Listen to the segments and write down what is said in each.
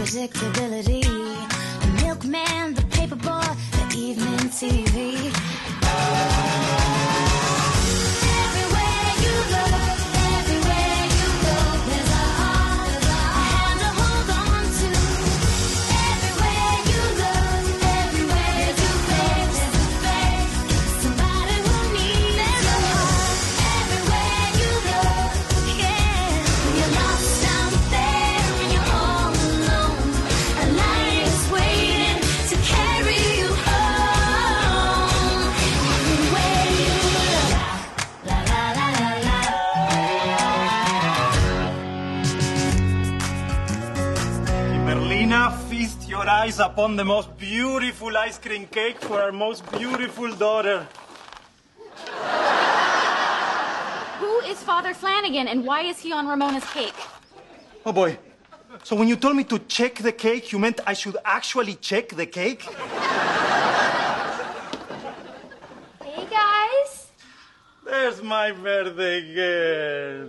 unpredictability. The milkman, the paperboy, the evening TV. Everywhere you go, there's a heart, a hand to hold on to. Everywhere you look, everywhere you face, somebody who needs a heart. Everywhere you look, yeah. When you're lost out there and you're all alone, a light is waiting to carry you home. Everywhere you look, la la la la la. Merlina, feast your eyes upon the most beautiful ice cream cake for our most beautiful daughter. Who is Father Flanagan and why is he on Ramona's cake? Oh boy. So when you told me to check the cake, you meant I should actually check the cake? Hey guys. There's my birthday girl.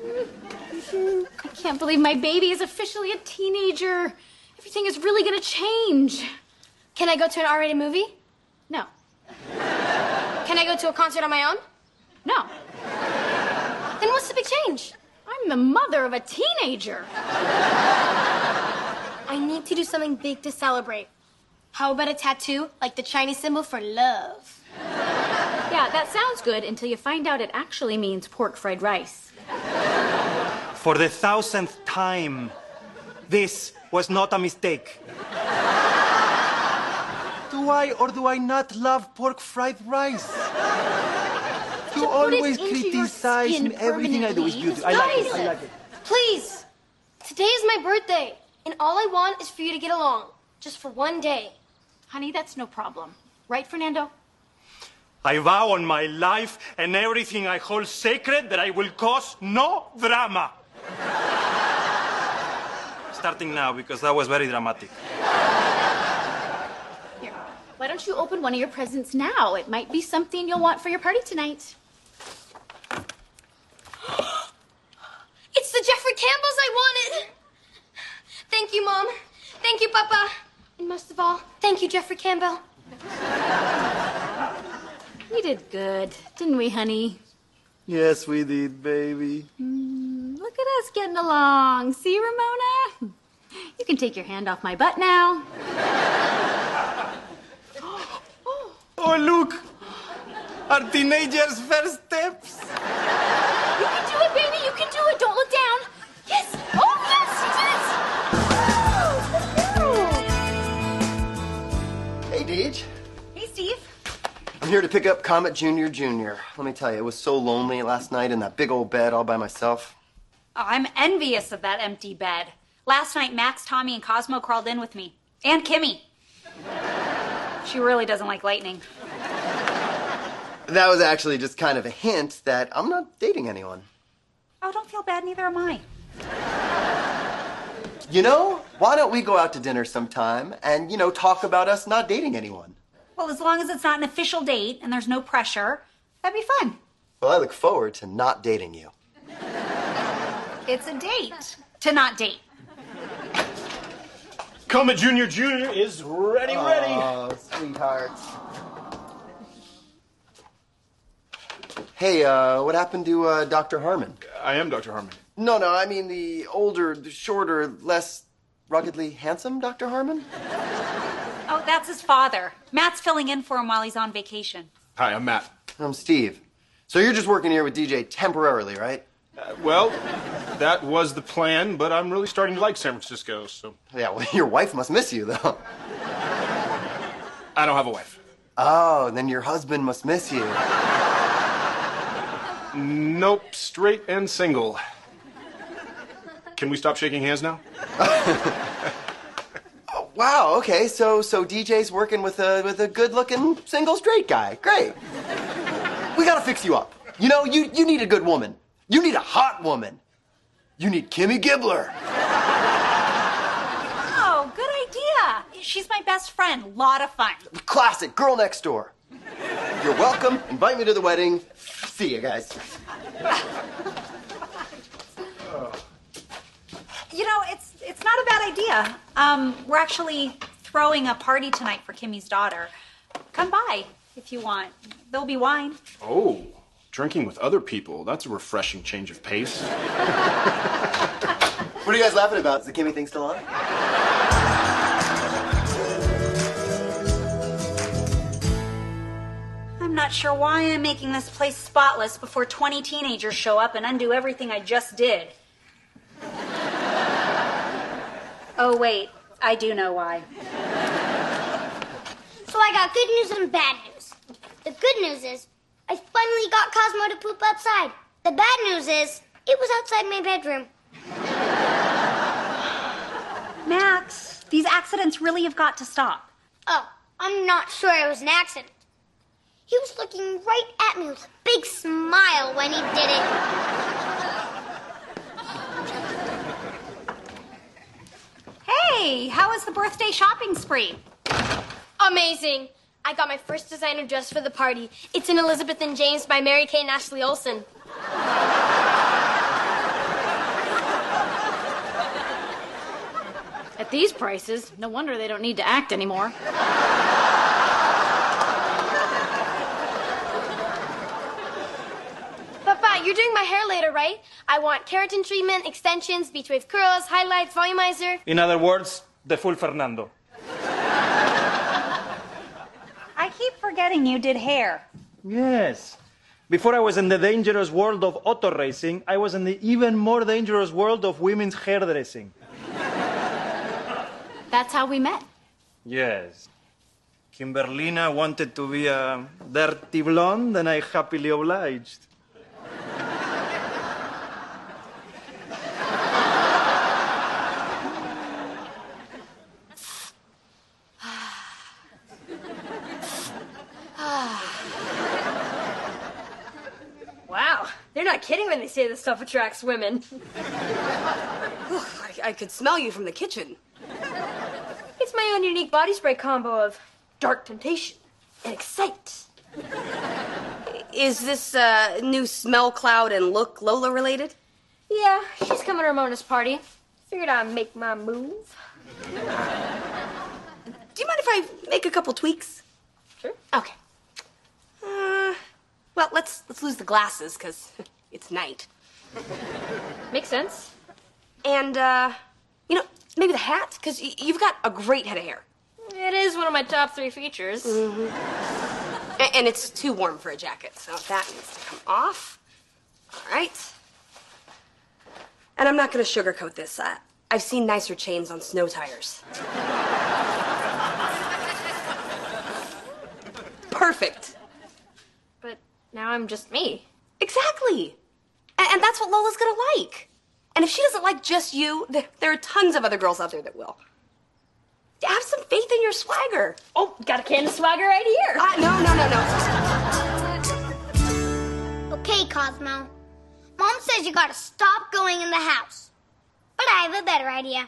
I can't believe my baby is officially a teenager. Everything is really gonna change. Can I go to an R-rated movie? No. Can I go to a concert on my own? No. Then what's the big change? I'm the mother of a teenager. I need to do something big to celebrate. How about a tattoo like the Chinese symbol for love? Yeah, that sounds good until you find out it actually means pork fried rice. For the 1000th time, this was not a mistake. Do I or do I not love pork fried rice? You put it always into your criticize skin me. Everything I do is permanently. beautiful. I like it. Guys, I like it. please. Today is my birthday, and all I want is for you to get along, just for one day. Honey, that's no problem. Right, Fernando? I vow on my life and everything I hold sacred that I will cause no drama. Starting now, because that was very dramatic. Here, why don't you open one of your presents now? It might be something you'll want for your party tonight. It's the Jeffrey Campbells I wanted. Thank you, Mom. Thank you, Papa. And most of all, thank you, Jeffrey Campbell. We did good, didn't we, honey? Yes, we did, baby. Look at us getting along. See, Ramona? You can take your hand off my butt now. Oh, look! Our teenager's first steps. You can do it, baby. You can do it. Don't look down. Yes. Oh, yes, you did it. Hey, Deej. Hey, Steve. I'm here to pick up Comet Junior Jr. Let me tell you, it was so lonely last night in that big old bed all by myself. Oh, I'm envious of that empty bed. Last night, Max, Tommy, and Cosmo crawled in with me. And Kimmy. She really doesn't like lightning. That was actually just kind of a hint that I'm not dating anyone. Oh, don't feel bad, neither am I. You know, why don't we go out to dinner sometime and, talk about us not dating anyone? Well, as long as it's not an official date and there's no pressure, that'd be fun. Well, I look forward to not dating you. It's a date to not date. Comet Junior Jr. is ready. Oh, sweetheart. Hey, what happened to Dr. Harmon? I am Dr. Harmon. No, I mean the older, the shorter, less ruggedly handsome Dr. Harmon? Oh, that's his father. Matt's filling in for him while he's on vacation. Hi, I'm Matt. I'm Steve. So you're just working here with DJ temporarily, right? Well, that was the plan, but I'm really starting to like San Francisco, so... Yeah, well, your wife must miss you, though. I don't have a wife. Oh, then your husband must miss you. Nope, straight and single. Can we stop shaking hands now? Oh, wow, okay, so DJ's working with a good-looking single straight guy. Great. We gotta fix you up. You need a good woman. You need a hot woman. You need Kimmy Gibbler. Oh, good idea. She's my best friend. Lot of fun. Classic, girl next door. You're welcome. Invite me to the wedding. See you guys. It's not a bad idea. We're actually throwing a party tonight for Kimmy's daughter. Come by if you want. There'll be wine. Oh, drinking with other people. That's a refreshing change of pace. What are you guys laughing about? Is the Kimmy thing still on? I'm not sure why I'm making this place spotless before 20 teenagers show up and undo everything I just did. Oh, wait. I do know why. So I got good news and bad news. The good news is I finally got Cosmo to poop outside. The bad news is it was outside my bedroom. Max, these accidents really have got to stop. Oh, I'm not sure it was an accident. He was looking right at me with a big smile when he did it. Hey, how was the birthday shopping spree? Amazing. I got my first designer dress for the party. It's in Elizabeth and James by Mary Kay and Ashley Olsen. At these prices, no wonder they don't need to act anymore. Papa, you're doing my hair later, right? I want keratin treatment, extensions, beach wave curls, highlights, volumizer. In other words, the full Fernando. I keep forgetting you did hair. Yes. Before I was in the dangerous world of auto racing, I was in the even more dangerous world of women's hairdressing. That's how we met. Yes. Kimberlina wanted to be a dirty blonde, and I happily obliged. Wow, they're not kidding when they say this stuff attracts women. I could smell you from the kitchen. It's my own unique body spray combo of dark temptation and excite. Is this new smell cloud and look Lola related? Yeah, she's coming to Ramona's party. Figured I'd make my move. Do you mind if I make a couple tweaks? Sure. Okay. Well, let's lose the glasses, because it's night. Makes sense. And, maybe the hat, because you've got a great head of hair. It is one of my top 3 features. Mm-hmm. And it's too warm for a jacket, so that needs to come off. All right. And I'm not going to sugarcoat this. I've seen nicer chains on snow tires. Perfect. But now I'm just me. Exactly. And that's what Lola's gonna like. And if she doesn't like just you, there are tons of other girls out there that will. Have some faith in your swagger. Oh, got a can of swagger right here. No. Okay, Cosmo. Mom says you gotta stop going in the house. But I have a better idea.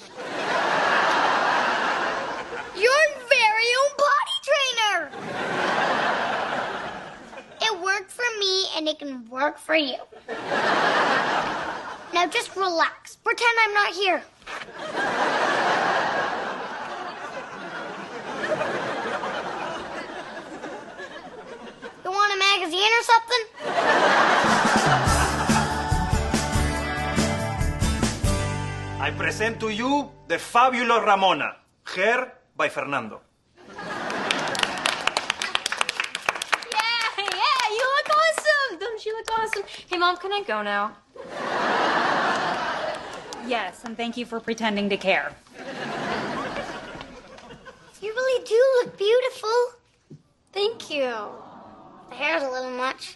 Your very own potty trainer! It worked for me, and it can work for you. Now just relax. Pretend I'm not here. You want a magazine or something? I present to you the fabulous Ramona, hair by Fernando. Yeah, you look awesome. Don't you look awesome? Hey, Mom, can I go now? Yes, and thank you for pretending to care. You really do look beautiful. Thank you. The hair's a little much.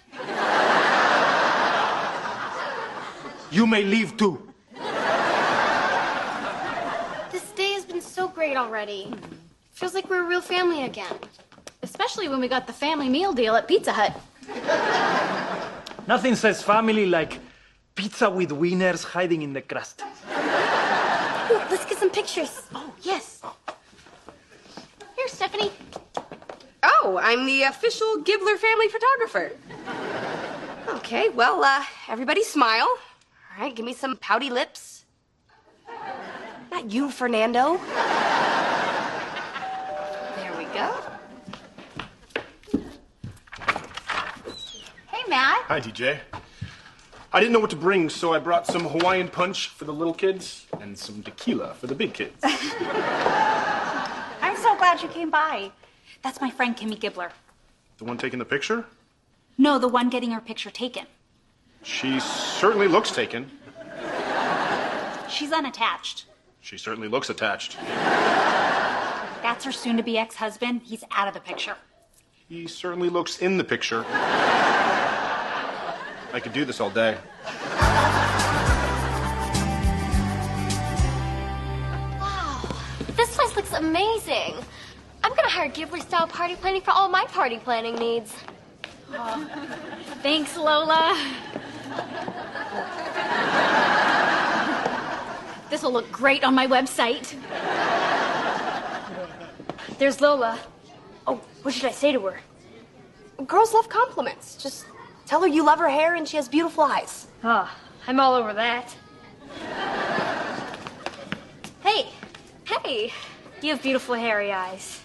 You may leave too. This day has been so great already. Feels like we're a real family again. Especially when we got the family meal deal at Pizza Hut. Nothing says family like pizza with wieners hiding in the crust. Ooh, let's get some pictures. Oh, yes. Here, Stephanie. Oh, I'm the official Gibbler family photographer. Okay, well, everybody smile. All right, give me some pouty lips. You, Fernando? There we go. Hey, Matt. Hi, DJ. I didn't know what to bring, so I brought some Hawaiian punch for the little kids and some tequila for the big kids. I'm so glad you came by. That's my friend Kimmy Gibbler. The one taking the picture? No, the one getting her picture taken. She certainly looks taken. She's unattached. She certainly looks attached. That's her soon-to-be ex-husband. He's out of the picture. He certainly looks in the picture. I could do this all day. Wow, this place looks amazing. I'm gonna hire Ghibli-style party planning for all my party planning needs. Thanks, Lola. This'll look great on my website. There's Lola. Oh, what should I say to her? Girls love compliments. Just tell her you love her hair and she has beautiful eyes. Oh, I'm all over that. Hey, Hey, you have beautiful hairy eyes.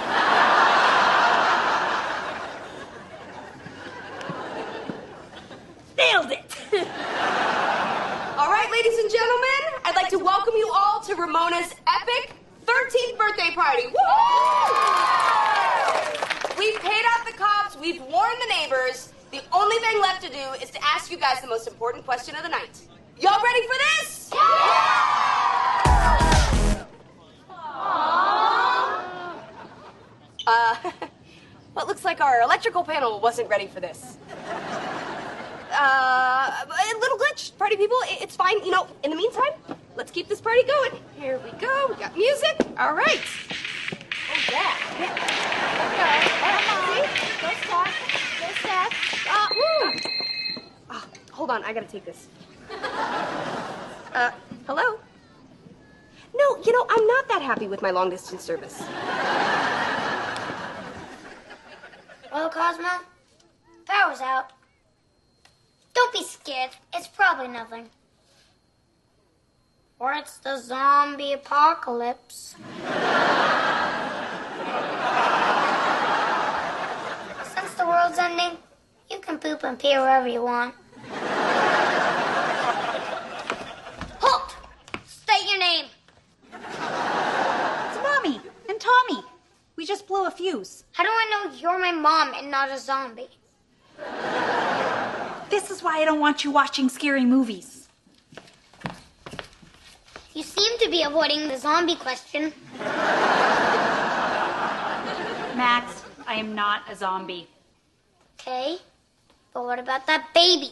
nailed it. All right, ladies and gentlemen, I'd like to welcome you all to Ramona's epic 13th birthday party. Woo! We've paid off the cops, we've warned the neighbors. The only thing left to do is to ask you guys the most important question of the night. Y'all ready for this? Well, it looks like our electrical panel wasn't ready for this. A little glitch, party people. It's fine. You know, in the meantime, let's keep this party going. Here we go. We got music. All right. Oh, yeah. Okay. Go step. Go step. Woo. Oh, hold on. I gotta take this. Hello? No, you know, I'm not that happy with my long-distance service. Well, Cosmo, power's out. Don't be scared. It's probably nothing. Or it's the zombie apocalypse. Since the world's ending, you can poop and pee wherever you want. Halt! State your name. It's Mommy and Tommy. We just blew a fuse. How do I know you're my mom and not a zombie? This is why I don't want you watching scary movies. You seem to be avoiding the zombie question. Max, I am not a zombie. Okay, but what about that baby?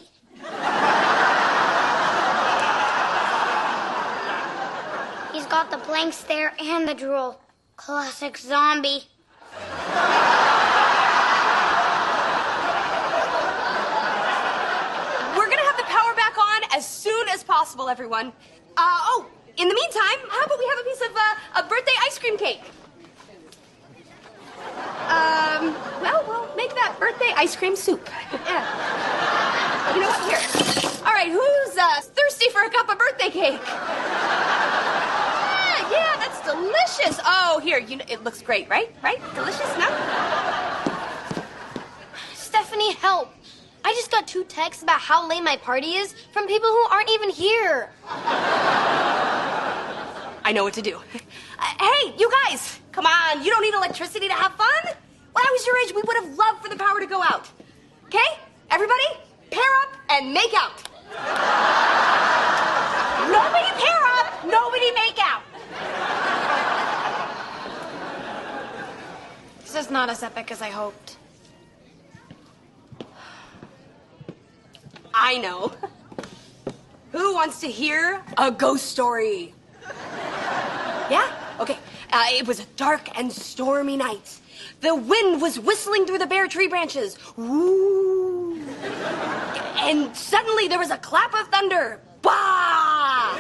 He's got the blank stare and the drool. Classic zombie. We're gonna have the power back on as soon as possible, everyone. In the meantime, how about we have a piece of a birthday ice cream cake? Well, we'll make that birthday ice cream soup. Yeah. You know what? Here. All right, who's thirsty for a cup of birthday cake? Yeah, that's delicious. Oh, here, you know, it looks great, right? Right? Delicious, no? Stephanie, help. I just got 2 texts about how lame my party is from people who aren't even here. I know what to do. Hey, you guys, come on. You don't need electricity to have fun. When I was your age, we would have loved for the power to go out. Okay? Everybody, pair up and make out. Nobody pair up, nobody make out. This is not as epic as I hoped. I know. Who wants to hear a ghost story? Yeah? Okay. It was a dark and stormy night. The wind was whistling through the bare tree branches. Woo! And suddenly there was a clap of thunder. Bah!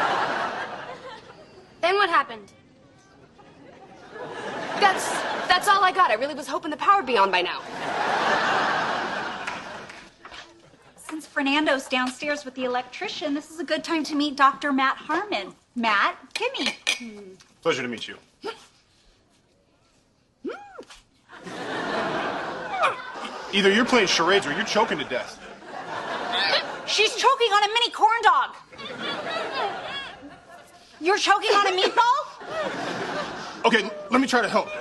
Then what happened? That's all I got. I really was hoping the power would be on by now. Since Fernando's downstairs with the electrician, this is a good time to meet Dr. Matt Harmon. Matt, Kimmy. Pleasure to meet you. Either you're playing charades or you're choking to death. She's choking on a mini corn dog. You're choking on a meatball? Okay, let me try to help.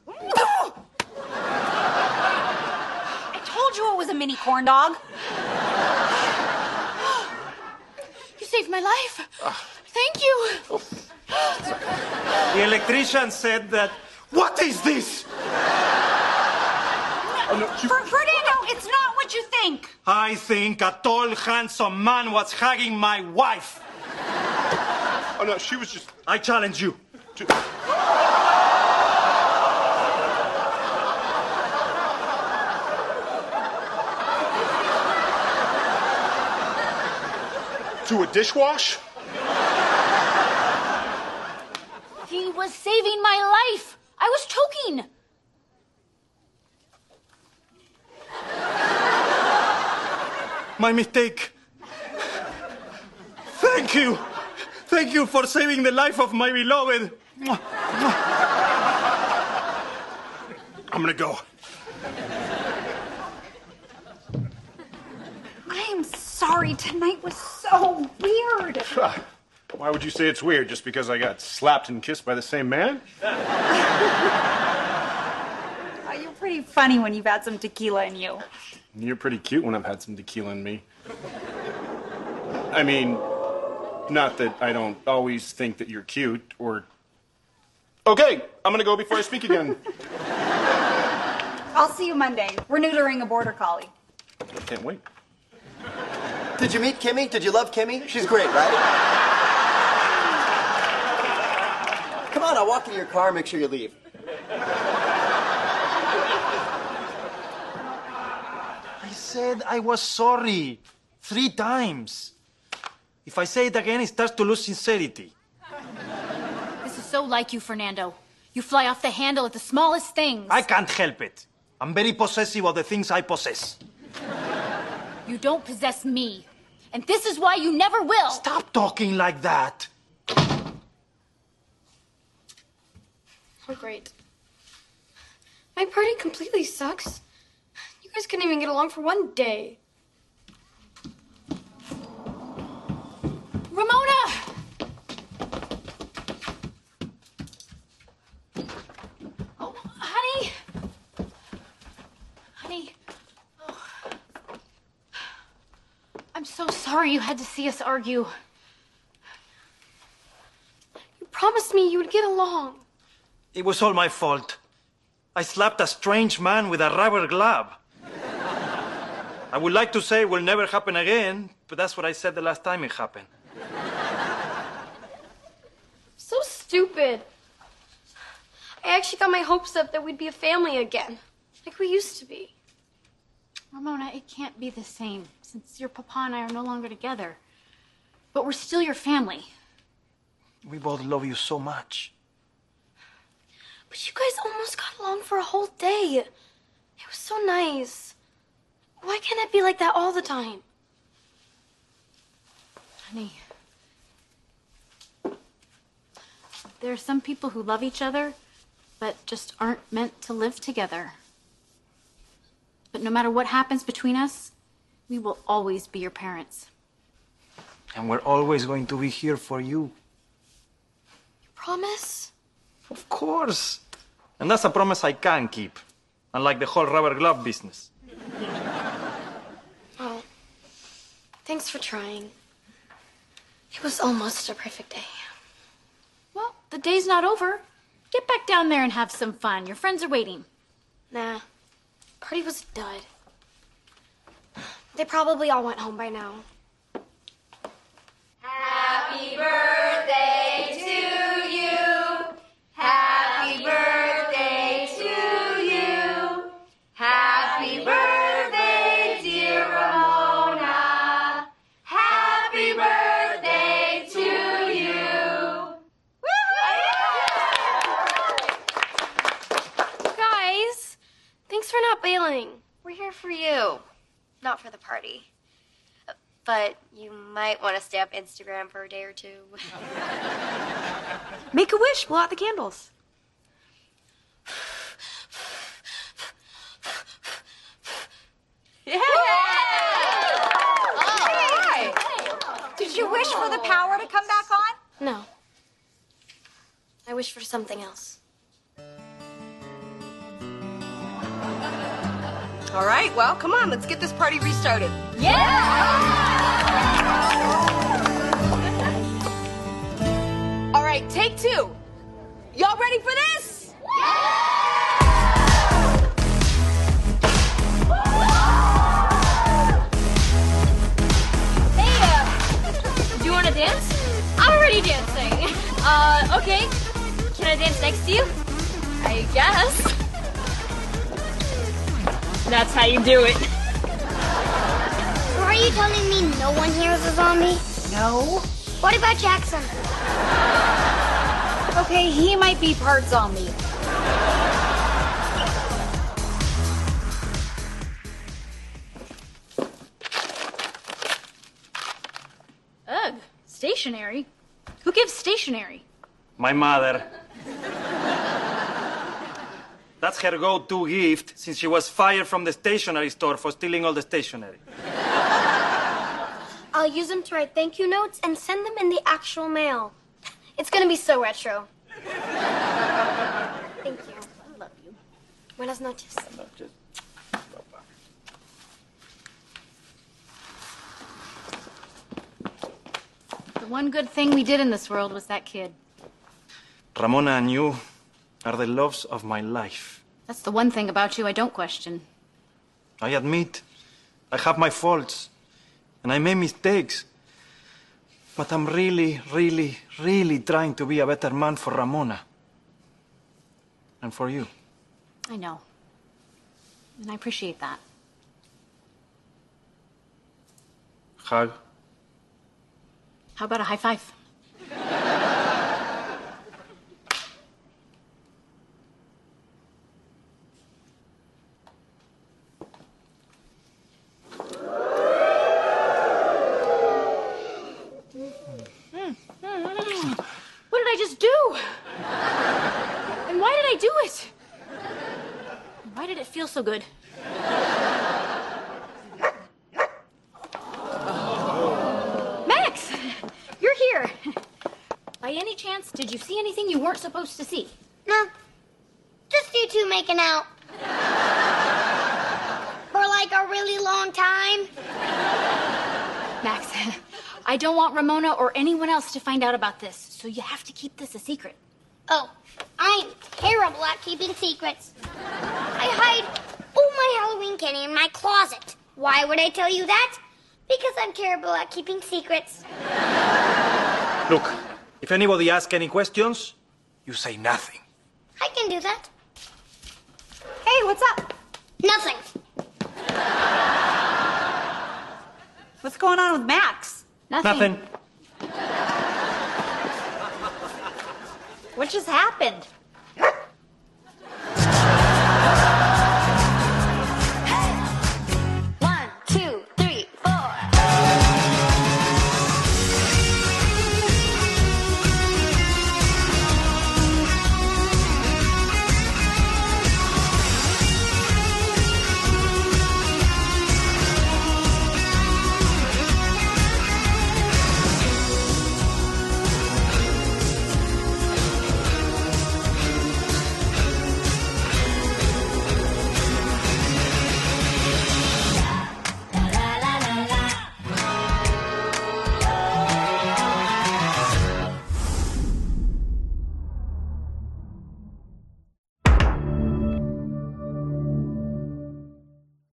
I told you it was a mini corn dog. You saved my life. Thank you. The electrician said that. What is this? Oh, no, Fernando, it's not what you think. I think a tall, handsome man was hugging my wife. oh, no, she was just... I challenge you. To a dishwash? He was saving my life. I was choking. My mistake. Thank you. Thank you for saving the life of my beloved. I'm gonna go. I am sorry. Tonight was so weird. Why would you say it's weird? Just because I got slapped and kissed by the same man? Oh, you're pretty funny when you've had some tequila in you. You're pretty cute when I've had some tequila in me. I mean, not that I don't always think that you're cute or... Okay, I'm gonna go before I speak again. I'll see you Monday. We're neutering a border collie. I can't wait. Did you meet Kimmy? Did you love Kimmy? She's great, right? Come on, I'll walk in your car and make sure you leave. I said I was sorry 3 times. If I say it again, it starts to lose sincerity. This is so like you, Fernando. You fly off the handle at the smallest things. I can't help it. I'm very possessive of the things I possess. You don't possess me. And this is why you never will. Stop talking like that. Oh, great. My party completely sucks. You guys couldn't even get along for one day. Ramona! Oh, honey. Honey. Oh. I'm so sorry you had to see us argue. You promised me you would get along. It was all my fault. I slapped a strange man with a rubber glove. I would like to say it will never happen again, but that's what I said the last time it happened. So stupid. I actually got my hopes up that we'd be a family again, like we used to be. Ramona, it can't be the same since your papa and I are no longer together. But we're still your family. We both love you so much. But you guys almost got along for a whole day. It was so nice. Why can't it be like that all the time? Honey, there are some people who love each other, but just aren't meant to live together. But no matter what happens between us, we will always be your parents. And we're always going to be here for you. You promise? Of course. And that's a promise I can keep. Unlike the whole rubber glove business. Well, thanks for trying. It was almost a perfect day. Well, the day's not over. Get back down there and have some fun. Your friends are waiting. Nah, party was a dud. They probably all went home by now. Happy birthday to you. Happy birthday to you. Happy birthday, dear Ramona. Happy birthday to you. Guys, thanks for not bailing. We're here for you, not for the party. but you might want to stay up Instagram for a day or two. Make a wish. Blow out the candles. Yeah! Did you wish for the power to come back on? No. I wish for something else. All right, well, come on, let's get this party restarted. All right, take two. Y'all ready for this? Do you want to dance? I'm already dancing. Okay. Can I dance next to you? I guess. That's how you do it. So are you telling me no one here is a zombie? No. What about Jackson? Okay, he might be part zombie. Ugh, stationery? Who gives stationery? My mother. That's her go-to gift since she was fired from the stationery store for stealing all the stationery. I'll use them to write thank you notes and send them in the actual mail. It's gonna be so retro. Thank you. I love you. Buenas noches. The one good thing we did in this world was that kid. Ramona and you are the loves of my life. That's the one thing about you I don't question. I admit, I have my faults, and I make mistakes. But I'm really, really, really trying to be a better man for Ramona. And for you. I know. And I appreciate that. Hug. How about a high five? What did I just do? And why did I do it? And why did it feel so good? Max! You're here. By any chance, did you see anything you weren't supposed to see? No. Just you two making out. For like a really long time. Max, I don't want Ramona or anyone else to find out about this, so you have to keep this a secret. Oh, I'm terrible at keeping secrets. I hide all my Halloween candy in my closet. Why would I tell you that? Because I'm terrible at keeping secrets. Look, if anybody asks any questions, you say nothing. I can do that. Hey, what's up? Nothing. What's going on with Max? Nothing. What just happened?